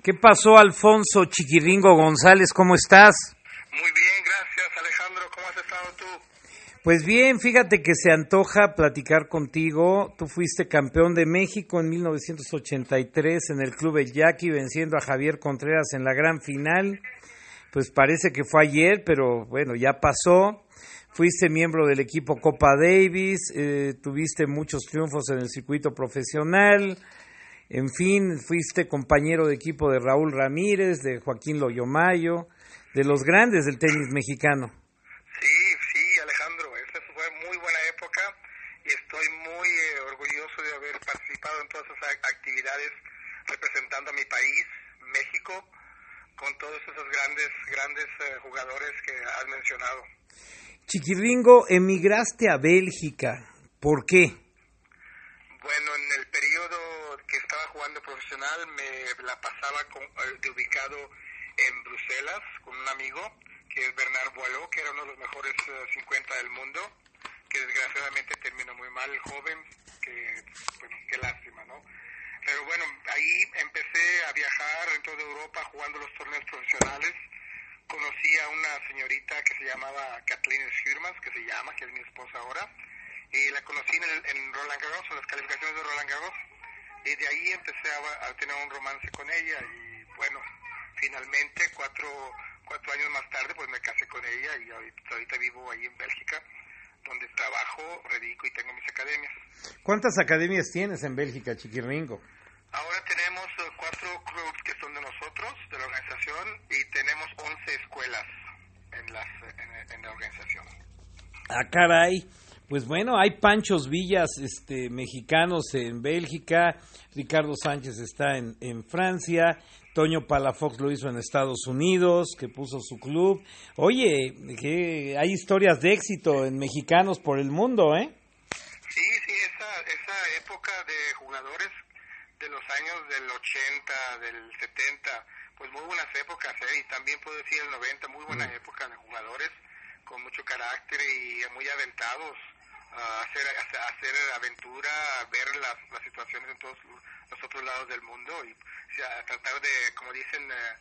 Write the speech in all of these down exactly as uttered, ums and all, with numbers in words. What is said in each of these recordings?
¿Qué pasó, Alfonso Chiquiringo González? ¿Cómo estás? Muy bien, gracias, Alejandro. ¿Cómo has estado tú? Pues bien, fíjate que se antoja platicar contigo. Tú fuiste campeón de México en mil novecientos ochenta y tres en el Club El Yaqui, venciendo a Javier Contreras en la gran final. Pues parece que fue ayer, pero bueno, ya pasó. Fuiste miembro del equipo Copa Davis, eh, tuviste muchos triunfos en el circuito profesional. En fin, fuiste compañero de equipo de Raúl Ramírez, de Joaquín Loyomayo, de los grandes del tenis mexicano. Sí, sí, Alejandro, esa fue muy buena época y estoy muy eh, orgulloso de haber participado en todas esas actividades representando a mi país, México, con todos esos grandes, grandes eh, jugadores que has mencionado. Chiquiringo, emigraste a Bélgica. ¿Por qué? Bueno, en el periodo que estaba jugando profesional me la pasaba con, de ubicado en Bruselas con un amigo que es Bernard Boileau, que era uno de los mejores uh, cincuenta del mundo, que desgraciadamente terminó muy mal, joven, que bueno, qué lástima, ¿no? Pero bueno, ahí empecé a viajar en toda Europa jugando los torneos profesionales. Conocí a una señorita que se llamaba Kathleen Schürmans, que se llama, que es mi esposa ahora, y la conocí en, el, en Roland Garros, en las calificaciones de Roland Garros, y de ahí empecé a, a tener un romance con ella, y bueno, finalmente, cuatro, cuatro años más tarde, pues me casé con ella, y ahorita, ahorita vivo ahí en Bélgica, donde trabajo, radico y tengo mis academias. ¿Cuántas academias tienes en Bélgica, Chiquiringo? Ahora tenemos uh, cuatro clubs que son de nosotros, de la organización, y tenemos once escuelas en, las, en, en la organización. Ah, caray. Pues bueno, hay Panchos Villas este, mexicanos en Bélgica, Ricardo Sánchez está en, en Francia, Toño Palafox lo hizo en Estados Unidos, que puso su club. Oye, que hay historias de éxito en mexicanos por el mundo, ¿eh? Sí, sí, esa, esa época de jugadores de los años del ochenta, del setenta, pues muy buenas épocas, ¿eh? Y también puedo decir el noventa, muy buena mm. época de jugadores con mucho carácter y muy aventados. Uh, hacer, hacer hacer aventura, ver las, las situaciones en todos los otros lados del mundo y o sea, tratar de, como dicen, uh,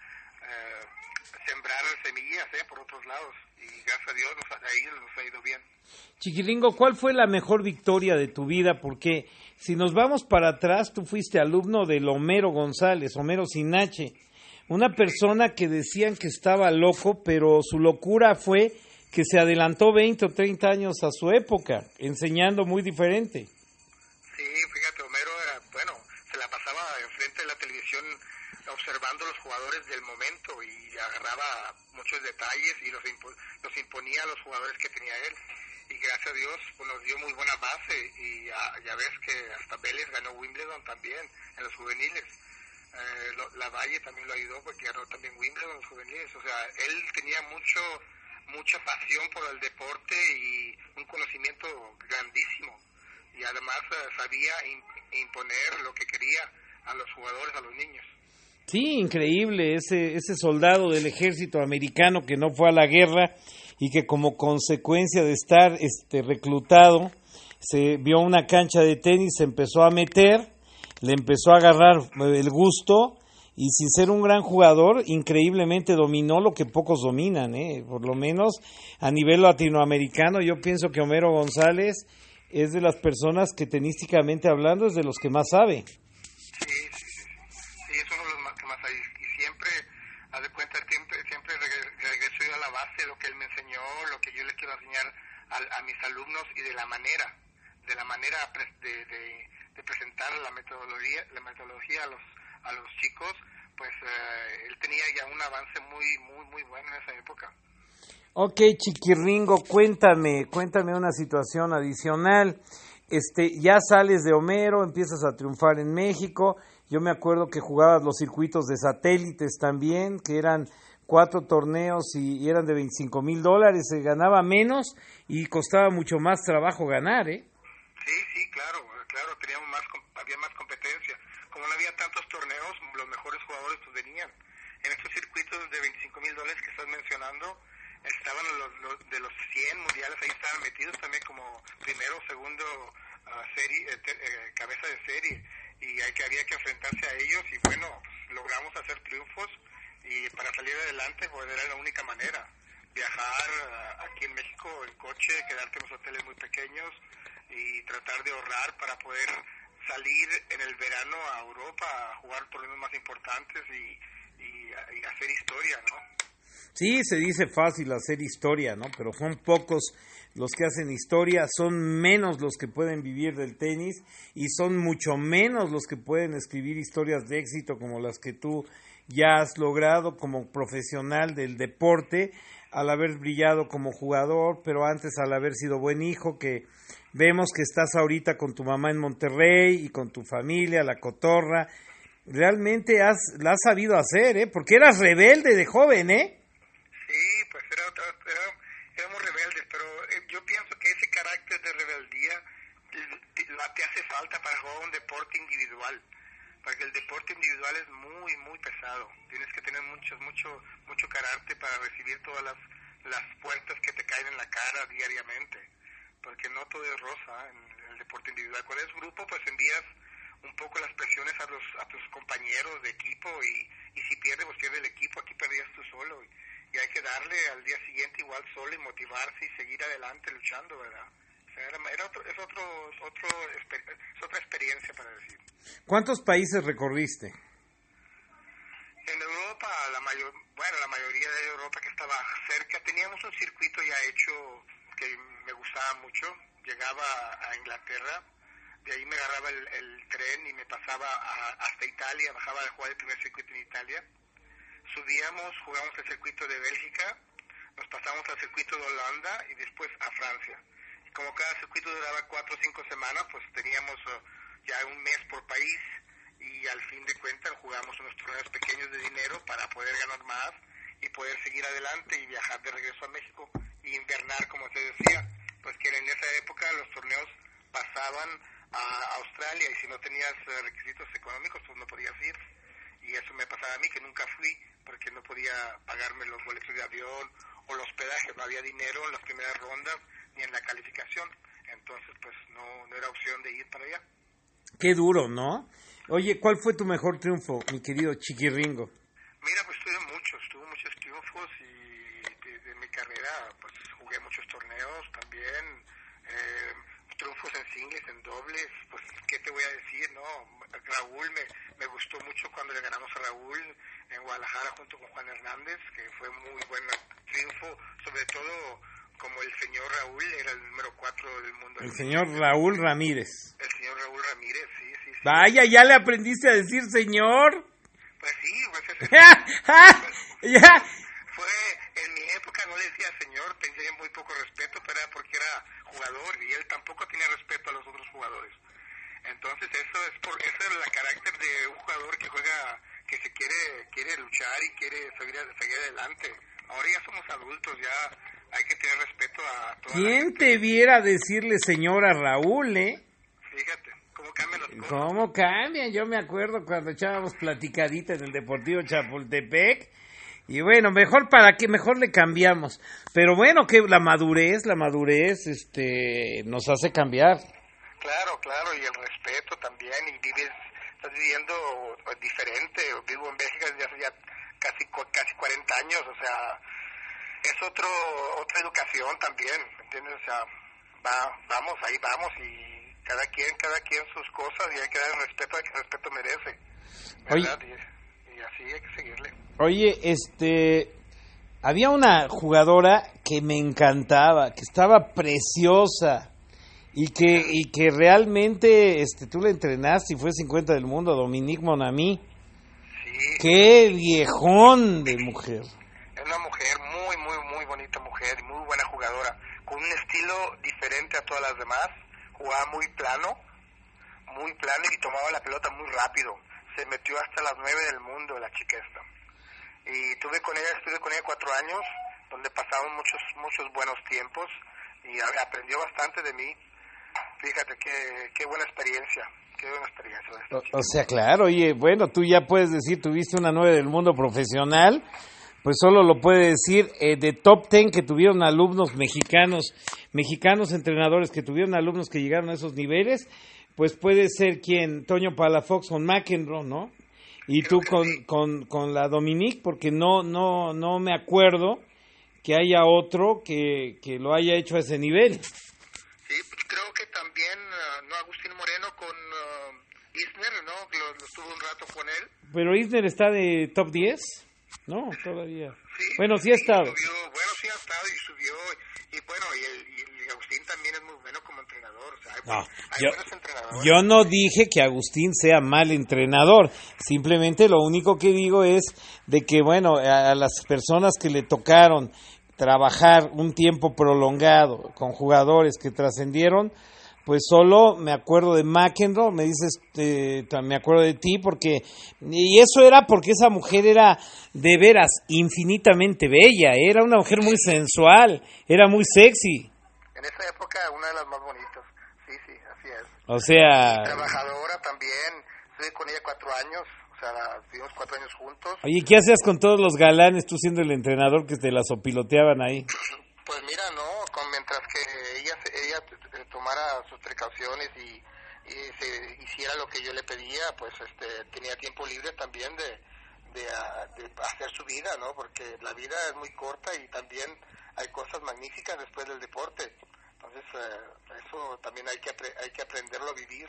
uh, sembrar semillas eh, por otros lados y gracias a Dios nos, a ellos nos ha ido bien. Chiquiringo, ¿cuál fue la mejor victoria de tu vida? Porque si nos vamos para atrás, tú fuiste alumno del Homero González, Homero sin H, una persona que decían que estaba loco, pero su locura fue que se adelantó veinte o treinta años a su época, enseñando muy diferente. Sí, fíjate, Homero era, bueno, se la pasaba enfrente de la televisión observando los jugadores del momento y agarraba muchos detalles y los, impo- los imponía a los jugadores que tenía él. Y gracias a Dios pues, nos dio muy buena base y ya, ya ves que hasta Vélez ganó Wimbledon también en los juveniles. Eh, lo, la Valle también lo ayudó porque ganó también Wimbledon en los juveniles. O sea, él tenía mucho... mucha pasión por el deporte y un conocimiento grandísimo y además uh, sabía in- imponer lo que quería a los jugadores, a los niños. Sí, increíble, ese ese soldado del ejército americano que no fue a la guerra y que como consecuencia de estar este reclutado se vio una cancha de tenis, se empezó a meter, le empezó a agarrar el gusto. Y sin ser un gran jugador, increíblemente dominó lo que pocos dominan, ¿eh? Por lo menos a nivel latinoamericano, yo pienso que Homero González es de las personas que tenísticamente hablando es de los que más sabe. Sí, sí, sí, sí, es uno de los más que más hay. Y siempre, haz de cuenta, siempre, siempre regreso yo a la base de lo que él me enseñó, lo que yo le quiero enseñar a, a mis alumnos y de la manera, de la manera de, de, de presentar la metodología, la metodología a los a los chicos, pues uh, él tenía ya un avance muy muy muy bueno en esa época. Ok, Chiquiringo, cuéntame, cuéntame una situación adicional. Este, ya sales de Homero, empiezas a triunfar en México. Yo me acuerdo que jugabas los circuitos de satélites también, que eran cuatro torneos y, y eran de veinticinco mil dólares. Se ganaba menos y costaba mucho más trabajo ganar, ¿eh? Sí, sí, claro, claro, teníamos más, había más competencia. Como no había tantos torneos, los mejores jugadores pues venían. En estos circuitos de veinticinco mil dólares que estás mencionando, estaban los, los de los cien mundiales, ahí estaban metidos también como primero, segundo, uh, serie, eh, te, eh, cabeza de serie, y hay que había que enfrentarse a ellos, y bueno, logramos hacer triunfos y para salir adelante pues era la única manera. Viajar uh, aquí en México en coche, quedarte en los hoteles muy pequeños y tratar de ahorrar para poder salir en el verano a Europa a jugar torneos más importantes y, y, y hacer historia, ¿no? Sí, se dice fácil hacer historia, ¿no? Pero son pocos los que hacen historia, son menos los que pueden vivir del tenis y son mucho menos los que pueden escribir historias de éxito como las que tú ya has logrado como profesional del deporte, al haber brillado como jugador, pero antes al haber sido buen hijo, que vemos que estás ahorita con tu mamá en Monterrey y con tu familia, la cotorra. Realmente has, la has sabido hacer, ¿eh? Porque eras rebelde de joven, ¿eh? Sí, pues era, era, éramos rebeldes, pero yo pienso que ese carácter de rebeldía te, te hace falta para jugar un deporte individual, porque el deporte individual es muy, muy pesado. Tienes que tener mucho, mucho, mucho carácter para recibir todas las, las puertas que te caen en la cara diariamente, porque no todo es rosa en el deporte individual. Cuando es grupo, pues envías un poco las presiones a los a tus compañeros de equipo y, y si pierdes, pues pierde el equipo. Aquí perdías tú solo y, y hay que darle al día siguiente igual solo y motivarse y seguir adelante luchando, ¿verdad? O sea, era, era otro, es otro, otro, es otra experiencia para decir. ¿Cuántos países recorriste? En Europa, la mayor, bueno, la mayoría de Europa que estaba cerca, teníamos un circuito ya hecho que me gustaba mucho. Llegaba a Inglaterra, de ahí me agarraba el, el tren y me pasaba a, hasta Italia, bajaba a jugar el primer circuito en Italia. Subíamos, jugamos el circuito de Bélgica, nos pasamos al circuito de Holanda y después a Francia. Y como cada circuito duraba cuatro o cinco semanas, pues teníamos uh, ya un mes por país y al fin de cuentas jugamos unos torneos pequeños de dinero para poder ganar más y poder seguir adelante y viajar de regreso a México y invernar, como te decía, pues que en esa época los torneos pasaban a Australia y si no tenías uh, requisitos económicos pues no podías ir. Y eso me pasaba a mí, que nunca fui, porque no podía pagarme los boletos de avión o los hospedajes, no había dinero en las primeras rondas ni en la calificación, entonces pues no, no era opción de ir para allá. Qué duro, ¿no? Oye, ¿cuál fue tu mejor triunfo, mi querido Chiquirringo? Mira, pues tuve muchos, tuve muchos triunfos y de, de mi carrera pues jugué muchos torneos también, eh, triunfos en singles, en dobles, pues qué te voy a decir, ¿no? Raúl, me, me gustó mucho cuando le ganamos a Raúl en Guadalajara junto con Juan Hernández, que fue muy buen triunfo, sobre todo como el señor Raúl era el número cuatro del mundo. El señor Raúl Ramírez. El señor Raúl Ramírez, sí, sí, sí. Vaya, ¿ya le aprendiste a decir señor? Pues sí, pues ese, ya. Fue, en mi época no le decía señor, tenía muy poco respeto, pero era porque era jugador y él tampoco tenía respeto a los otros jugadores. Entonces eso es por eso es el carácter de un jugador que juega, que se quiere quiere luchar y quiere seguir, seguir adelante. Ahora ya somos adultos, ya hay que tener respeto a toda la ¿Quién gente. te viera decirle señor a Raúl, eh? Fíjate, cómo cambian las cosas. ¿Cómo cambian? Yo me acuerdo cuando echábamos platicadita en el Deportivo Chapultepec. Y bueno, mejor para qué, mejor le cambiamos. Pero bueno, que la madurez, la madurez, este, nos hace cambiar. Claro, claro, y el respeto también, y vives, estás viviendo diferente. Vivo en Bélgica desde hace ya casi casi cuarenta años, o sea, es otro otra educación también, ¿entiendes? O sea, va, vamos, ahí vamos, y cada quien, cada quien sus cosas, y hay que dar el respeto al que el respeto merece, ¿verdad? Oye, y, y así hay que seguirle. Oye, este, había una jugadora que me encantaba, que estaba preciosa y que y que realmente, este, tú la entrenaste y fue cincuenta del mundo, Dominique Monami. Sí. Qué viejón de mujer. Es una mujer muy, muy, muy bonita mujer, muy buena jugadora, con un estilo diferente a todas las demás. Jugaba muy plano, muy plano y tomaba la pelota muy rápido. Se metió hasta las nueve del mundo la chica esta. Y tuve con ella, estuve con ella cuatro años, donde pasamos muchos, muchos buenos tiempos y aprendió bastante de mí. Fíjate qué, qué buena experiencia, qué buena experiencia. O, o sea, claro, oye, bueno, tú ya puedes decir, tuviste una nueve del mundo profesional, pues solo lo puede decir eh, de top ten que tuvieron alumnos mexicanos, mexicanos entrenadores que tuvieron alumnos que llegaron a esos niveles, pues puede ser quien, Toño Palafox con McEnroe, ¿no? Y Creo tú con, sí. con, con la Dominique, porque no, no, no me acuerdo que haya otro que, que lo haya hecho a ese nivel. Sí, pues creo que también, uh, no, Agustín Moreno con uh, Isner, ¿no? Lo, lo estuvo un rato con él. Pero Isner está de top diez, ¿no? Todavía. Sí, Bueno, sí ha estado. Subió, bueno, sí ha estado y subió. Y bueno, y, el, y Agustín también es muy bueno como entrenador. O sea, hay, No, buen, hay yo, buenos entrenadores. yo no dije que Agustín sea mal entrenador. Simplemente lo único que digo es de que, bueno, a, a las personas que le tocaron trabajar un tiempo prolongado con jugadores que trascendieron, pues solo me acuerdo de McEnroe, me dices, eh, me acuerdo de ti, porque, y eso era porque esa mujer era de veras infinitamente bella, era una mujer muy sensual, era muy sexy. En esa época, una de las más bonitas. Sí, sí, así es. O sea... Y trabajadora también, estuve con ella cuatro años, o sea, estuvimos cuatro años juntos. Oye, ¿qué hacías con todos los galanes, tú siendo el entrenador que te la sopiloteaban ahí? Pues mira, no, con, mientras que ella ella tomara sus precauciones y, y se hiciera lo que yo le pedía, pues este tenía tiempo libre también de, de, de hacer su vida, ¿no? Porque la vida es muy corta y también hay cosas magníficas después del deporte. Entonces, eh, eso también hay que hay que aprenderlo a vivir.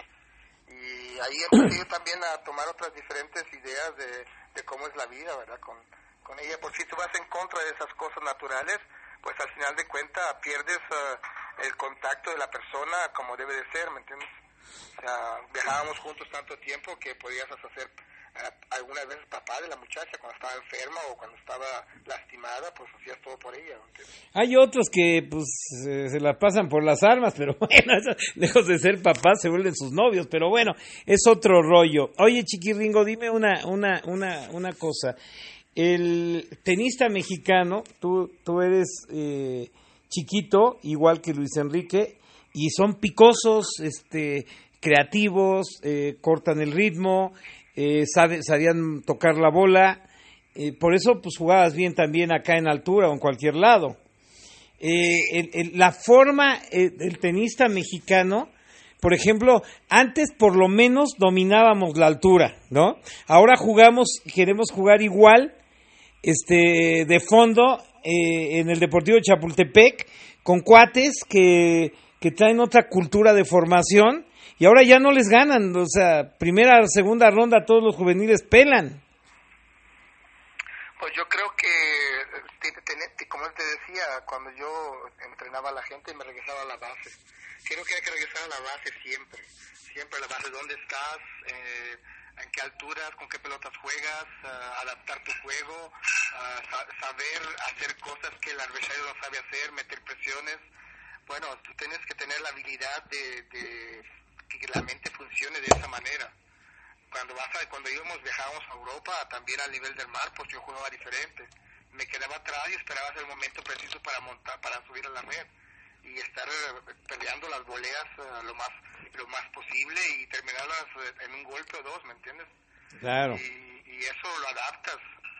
Y ahí he aprendido también a tomar otras diferentes ideas de, de cómo es la vida, ¿verdad? Con, con ella, por si tú vas en contra de esas cosas naturales, pues al final de cuentas pierdes uh, el contacto de la persona como debe de ser, ¿me entiendes? O sea, viajábamos juntos tanto tiempo que podías hacer uh, algunas veces papá de la muchacha cuando estaba enferma o cuando estaba lastimada, pues hacías todo por ella, ¿me entiendes? Hay otros que pues eh, se la pasan por las armas, pero bueno, eso, lejos de ser papás se vuelven sus novios, pero bueno, es otro rollo. Oye, Chiquiringo, dime una, una, una, una cosa. El tenista mexicano, tú, tú eres eh, chiquito, igual que Luis Enrique, y son picosos, este, creativos, eh, cortan el ritmo, eh, sabe, sabían tocar la bola, eh, por eso pues jugabas bien también acá en altura o en cualquier lado. Eh, el, el, la forma eh, del tenista mexicano, por ejemplo, antes por lo menos dominábamos la altura, ¿no? Ahora jugamos, queremos jugar igual, este, de fondo, eh, en el Deportivo Chapultepec, con cuates que, que traen otra cultura de formación, y ahora ya no les ganan, o sea, primera, segunda ronda, todos los juveniles pelan. Pues yo creo que, como te decía, cuando yo entrenaba a la gente me regresaba a la base. Creo que hay que regresar a la base siempre, siempre a la base, ¿dónde estás? Eh, en qué alturas, con qué pelotas juegas, uh, adaptar tu juego, uh, sa- saber hacer cosas que el adversario no sabe hacer, meter presiones. Bueno, tú tienes que tener la habilidad de, de que la mente funcione de esa manera. Cuando vas a, cuando íbamos, viajábamos a Europa, también al nivel del mar, pues yo jugaba diferente. Me quedaba atrás y esperaba el momento preciso para montar, para subir a la red y estar uh, peleando las voleas uh, lo más lo más posible y terminarlas uh, en un golpe o dos, ¿me entiendes? Claro. Y, y eso lo adaptas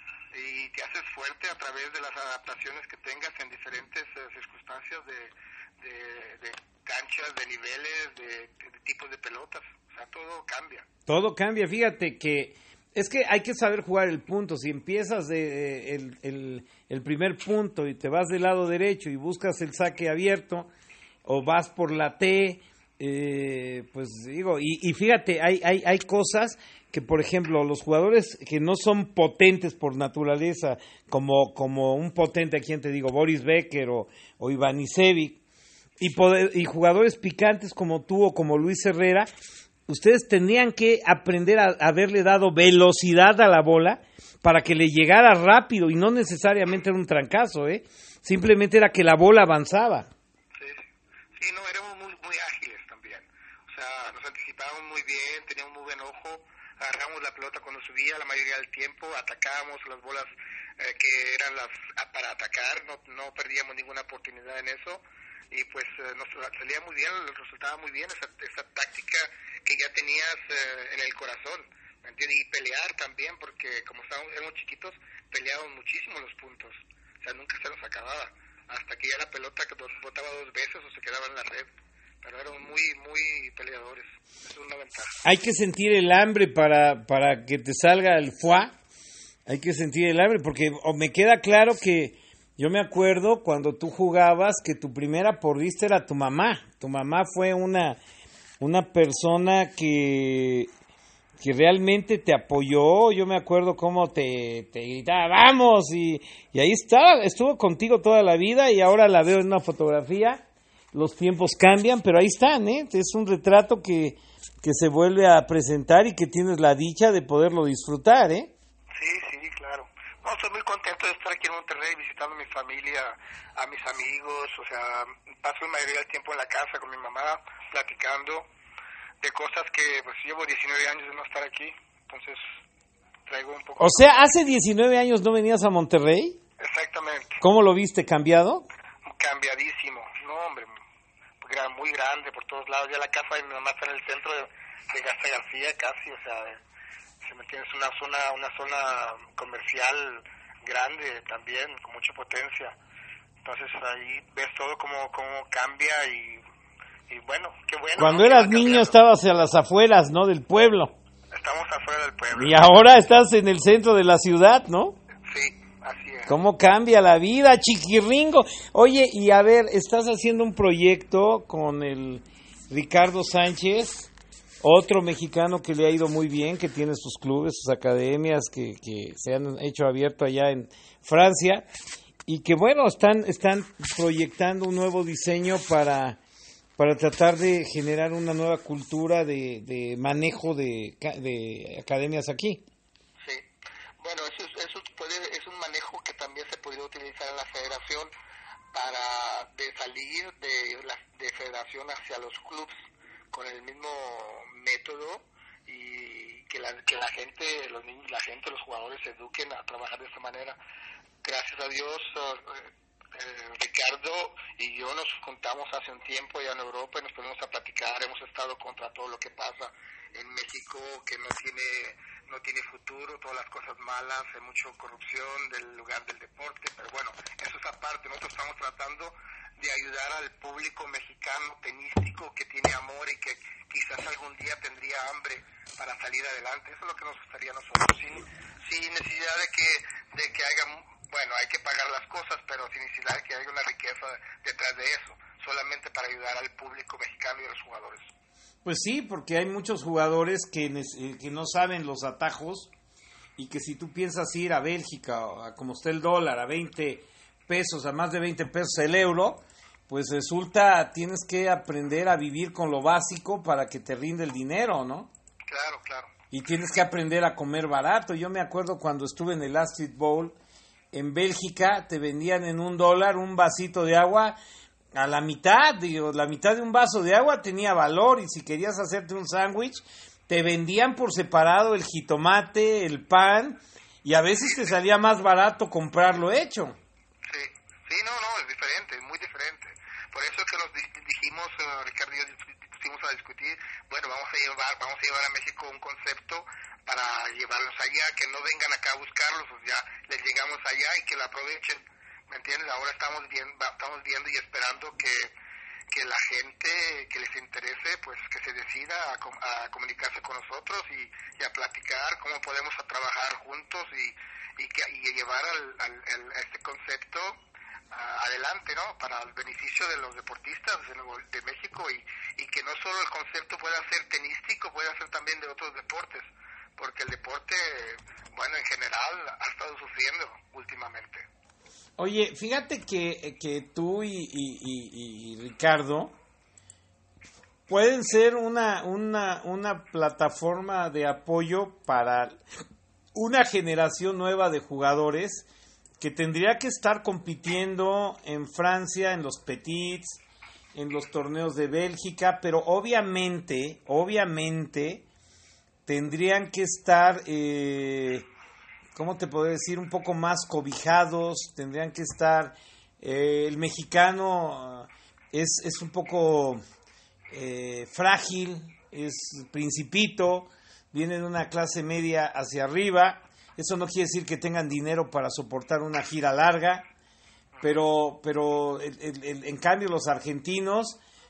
y te haces fuerte a través de las adaptaciones que tengas en diferentes uh, circunstancias de, de, de canchas, de niveles, de, de, de tipos de pelotas. O sea, todo cambia. Todo cambia, fíjate que es que hay que saber jugar el punto. Si empiezas de, el, el, el primer punto y te vas del lado derecho y buscas el saque abierto, o vas por la T, eh, pues digo, y, y fíjate, hay, hay, hay cosas que, por ejemplo, los jugadores que no son potentes por naturaleza, como, como un potente, a quien te digo, Boris Becker o, o Ivanisevic, y, poder, y jugadores picantes como tú o como Luis Herrera, ustedes tendrían que aprender a haberle dado velocidad a la bola para que le llegara rápido y no necesariamente era un trancazo, ¿eh? Simplemente era que la bola avanzaba. Sí, sí, no, éramos muy, muy ágiles también. O sea, nos anticipábamos muy bien, teníamos muy buen ojo, agarramos la pelota cuando subía la mayoría del tiempo, atacábamos las bolas eh, que eran las para atacar, no, no perdíamos ninguna oportunidad en eso. Y pues eh, nos salía muy bien, resultaba muy bien esa, esa táctica que ya tenías eh, en el corazón, ¿me entiendes? Y pelear también, porque como estábamos, éramos chiquitos, peleábamos muchísimo los puntos, o sea, nunca se nos acababa, hasta que ya la pelota que botaba dos veces o se quedaba en la red. pero eran muy, muy peleadores. Es una ventaja. Hay que sentir el hambre para, para que te salga el foie. Hay que sentir el hambre, porque oh, me queda claro que yo me acuerdo cuando tú jugabas que tu primera porrista era tu mamá. Tu mamá fue una, una persona que, que realmente te apoyó. Yo me acuerdo cómo te, te gritaba, ¡vamos! Y, y ahí estaba, estuvo contigo toda la vida y ahora la veo en una fotografía. Los tiempos cambian, pero ahí están, ¿eh? Es un retrato que, que se vuelve a presentar y que tienes la dicha de poderlo disfrutar, ¿eh? Sí, sí, claro. No, estoy muy contento de estar aquí en Monterrey visitando a mi familia, a mis amigos, o sea, paso la mayoría del tiempo en la casa con mi mamá, platicando de cosas que pues llevo diecinueve años de no estar aquí, entonces traigo un poco... O sea, ¿hace diecinueve años no venías a Monterrey? Exactamente. ¿Cómo lo viste? ¿Cambiado? Cambiadísimo, no hombre, muy grande por todos lados, ya la casa de mi mamá está en el centro de, de Garza García casi, o sea... Si me entiendes, una zona, una zona comercial grande también, con mucha potencia. Entonces ahí ves todo cómo, cómo cambia y, y bueno, qué bueno. Cuando ¿no? eras niño estabas a las afueras, ¿no? Del pueblo. Estamos afuera del pueblo. Y ahora estás en el centro de la ciudad, ¿no? Sí, así es. ¿Cómo cambia la vida, chiquirringo? Oye, y a ver, estás haciendo un proyecto con el Ricardo Sánchez, otro mexicano que le ha ido muy bien, que tiene sus clubes, sus academias, que, que se han hecho abierto allá en Francia, y que bueno, están, están proyectando un nuevo diseño para, para tratar de generar una nueva cultura de, de manejo de, de academias aquí. Sí, bueno, eso, eso puede, es un manejo que también se podría utilizar en la federación para de salir de la de federación hacia los clubes con el mismo método y que la que la gente, los niños, la gente, los jugadores se eduquen a trabajar de esa manera. Gracias a Dios, eh, eh, Ricardo y yo nos juntamos hace un tiempo ya en Europa y nos ponemos a platicar. Hemos estado contra todo lo que pasa en México, que no tiene no tiene futuro, todas las cosas malas, hay mucha corrupción del lugar del deporte, pero bueno, eso es aparte. Nosotros estamos tratando de ayudar al público mexicano tenístico que tiene amor y que quizás algún día tendría hambre para salir adelante. Eso es lo que nos gustaría a nosotros, sin, sin necesidad de que de que haya, bueno, hay que pagar las cosas, pero sin necesidad de que haya una riqueza detrás de eso, solamente para ayudar al público mexicano y a los jugadores. Pues sí, porque hay muchos jugadores que, que no saben los atajos y que si tú piensas ir a Bélgica, a como está el dólar, a veinte pesos, a más de veinte pesos el euro, pues resulta, tienes que aprender a vivir con lo básico para que te rinde el dinero, ¿no? Claro, claro. Y tienes que aprender a comer barato. Yo me acuerdo cuando estuve en el Astrid Bowl en Bélgica, te vendían en un dólar un vasito de agua a la mitad, digo, la mitad de un vaso de agua tenía valor, y si querías hacerte un sándwich, te vendían por separado el jitomate, el pan, y a veces te salía más barato comprarlo hecho. Sí, sí, no, no, es diferente, es muy diferente. Por eso que nos dijimos, uh, Ricardo y yo pusimos a discutir, bueno, vamos a llevar, vamos a llevar a México un concepto para llevarlos allá, que no vengan acá a buscarlos, pues ya les llegamos allá y que lo aprovechen. ¿Me entiendes? Ahora estamos viendo, estamos viendo y esperando que, que la gente que les interese, pues que se decida a, a comunicarse con nosotros y, y a platicar cómo podemos a trabajar juntos y, y, que, y llevar al, al, al, este concepto uh, adelante, ¿no? Para el beneficio de los deportistas de, de México y, y que no solo el concepto pueda ser tenístico, pueda ser también de otros deportes, porque el deporte, bueno, en general ha estado sufriendo últimamente. Oye, fíjate que, que tú y, y, y, y Ricardo pueden ser una, una, una plataforma de apoyo para una generación nueva de jugadores que tendría que estar compitiendo en Francia, en los petits, en los torneos de Bélgica, pero obviamente, obviamente tendrían que estar... Eh, ¿cómo te puedo decir? Un poco más cobijados, tendrían que estar, eh, el mexicano es, es un poco eh, frágil, es principito, viene de una clase media hacia arriba, eso no quiere decir que tengan dinero para soportar una gira larga, pero, pero el, el, el, en cambio los argentinos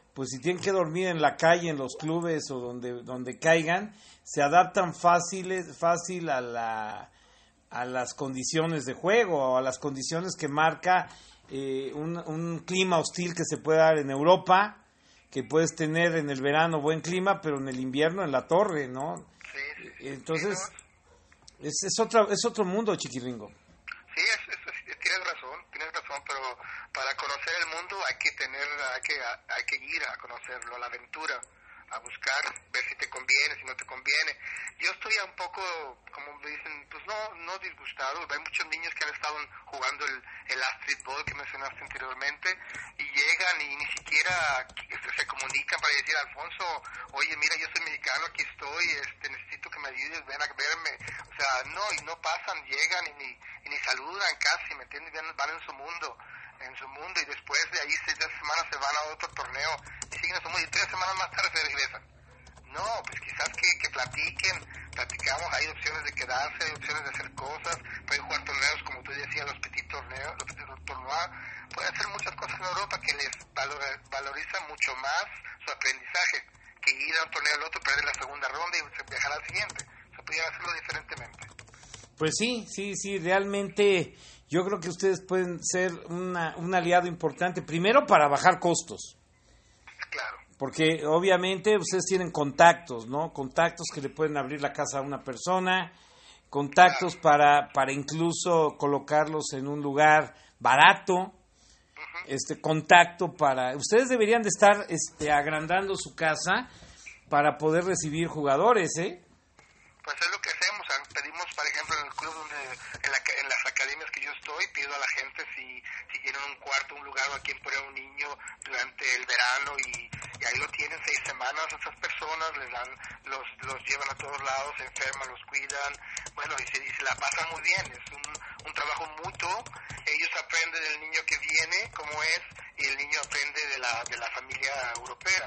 pues si tienen que dormir en la calle, en los clubes o donde donde caigan, se adaptan fáciles, fácil a la a las condiciones de juego o a las condiciones que marca eh, un, un clima hostil que se puede dar en Europa, que puedes tener en el verano buen clima, pero en el invierno en la torre, ¿no? Sí, sí, sí. Entonces, Sí, ¿no? es, es, otro, es otro mundo, Chiquiringo. Sí, es, es, es, tienes razón, tienes razón, pero para conocer el mundo hay que tener, hay que, hay que ir a conocerlo, a la aventura, a buscar, ver si te conviene, si no te conviene. Yo estoy un poco, como me dicen, pues no, no disgustado. Hay muchos niños que han estado jugando el, el streetball que mencionaste anteriormente y llegan y ni siquiera se comunican para decir, Alfonso, oye, mira, yo soy mexicano, aquí estoy, este, necesito que me ayudes, ven a verme. O sea, no, y no pasan, llegan y ni, y ni saludan casi, ¿me entiendes? Van en su mundo. en su mundo y después de ahí seis semanas se van a otro torneo y siguen en su mundo y tres semanas más tarde se regresan. No, pues quizás que, que platiquen, platicamos, hay opciones de quedarse, hay opciones de hacer cosas, pueden jugar torneos como tú decías, los petit torneos, los petit torneos, pueden hacer muchas cosas en Europa que les valor, valoriza mucho más su aprendizaje que ir a un torneo al otro, perder la segunda ronda y viajar al siguiente. Se podría hacerlo diferentemente. Pues sí, sí, sí, realmente yo creo que ustedes pueden ser una, un aliado importante, primero para bajar costos. Claro. Porque obviamente ustedes tienen contactos, ¿no? Contactos que le pueden abrir la casa a una persona, contactos claro. para, para incluso colocarlos en un lugar barato, uh-huh. este contacto para... Ustedes deberían de estar este, agrandando su casa para poder recibir jugadores, ¿eh? Pues es lo que hacemos, pedimos, por ejemplo, en el club donde, en, la, en las academias que yo estoy, pido a la gente si, si tienen un cuarto, un lugar a quien poner un niño durante el verano y, y ahí lo tienen seis semanas, esas personas les dan, los, los llevan a todos lados, se enferman, los cuidan, bueno, y se, y se la pasan muy bien, es un, un trabajo mutuo, ellos aprenden del niño que viene, cómo es, y el niño aprende de la, de la familia europea,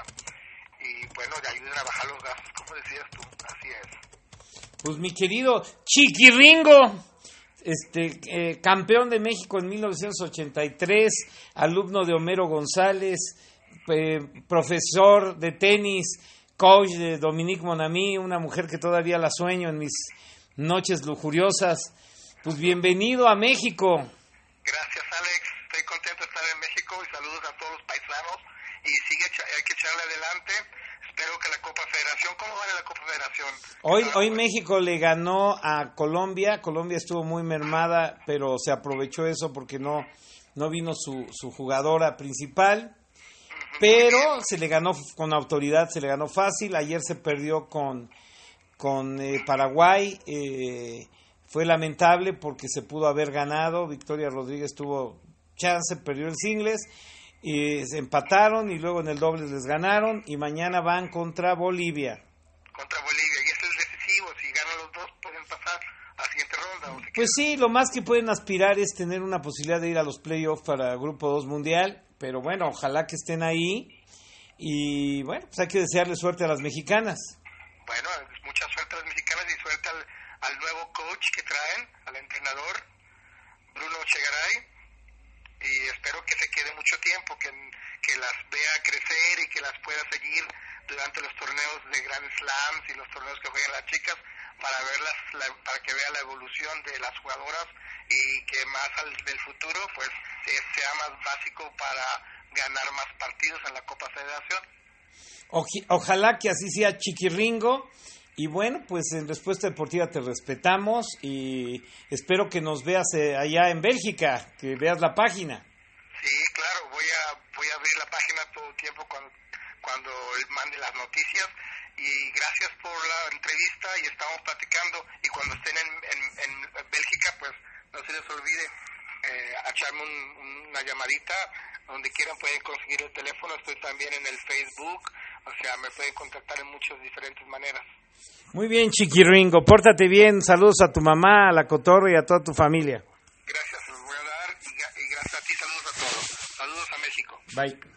y bueno, le ayudan a bajar los gastos, como decías tú, así es. Pues mi querido Chiquiringo, este eh, campeón de México en mil novecientos ochenta y tres, alumno de Homero González, eh, profesor de tenis, coach de Dominique Monami, una mujer que todavía la sueño en mis noches lujuriosas. Pues bienvenido a México. Gracias, Alex. Estoy contento de estar en México y saludos a todos los paisanos. Y sigue, hay que echarle adelante. Espero que la Copa Federación, ¿cómo va la Copa Federación? Hoy, hoy México le ganó a Colombia. Colombia estuvo muy mermada, pero se aprovechó eso porque no, no vino su, su jugadora principal. Pero se le ganó con autoridad, se le ganó fácil. Ayer se perdió con, con eh, Paraguay. Eh, fue lamentable porque se pudo haber ganado. Victoria Rodríguez tuvo chance, perdió el singles. Y se empataron y luego en el dobles les ganaron y mañana van contra Bolivia. Contra Bolivia, y este es decisivo, si ganan los dos pueden pasar a la siguiente ronda. O si pues quieren. Sí, lo más que pueden aspirar es tener una posibilidad de ir a los playoffs para Grupo dos Mundial, pero bueno, ojalá que estén ahí y bueno, pues hay que desearle suerte a las mexicanas. Bueno, mucha suerte a las mexicanas y suerte al, al nuevo coach que traen, al entrenador Bruno Chegaray. Y espero que se quede mucho tiempo, que, que las vea crecer y que las pueda seguir durante los torneos de Grand Slams y los torneos que juegan las chicas para verlas, la, para que vea la evolución de las jugadoras y que más al del futuro pues sea más básico para ganar más partidos en la Copa Federación. Ojalá que así sea, Chiquiringo. Y bueno, pues en Respuesta Deportiva te respetamos y espero que nos veas allá en Bélgica, que veas la página. Sí, claro, voy a voy a ver la página todo el tiempo cuando, cuando mande las noticias y gracias por la entrevista y estamos platicando y cuando estén en, en, en Bélgica pues no se les olvide eh, echarme un, una llamadita, donde quieran pueden conseguir el teléfono, estoy también en el Facebook, o sea, me pueden contactar en muchas diferentes maneras. Muy bien, Chiquiringo, pórtate bien, saludos a tu mamá, a la Cotorra y a toda tu familia. Gracias, los voy a dar y, y gracias a ti, saludos a todos, saludos a México. Bye.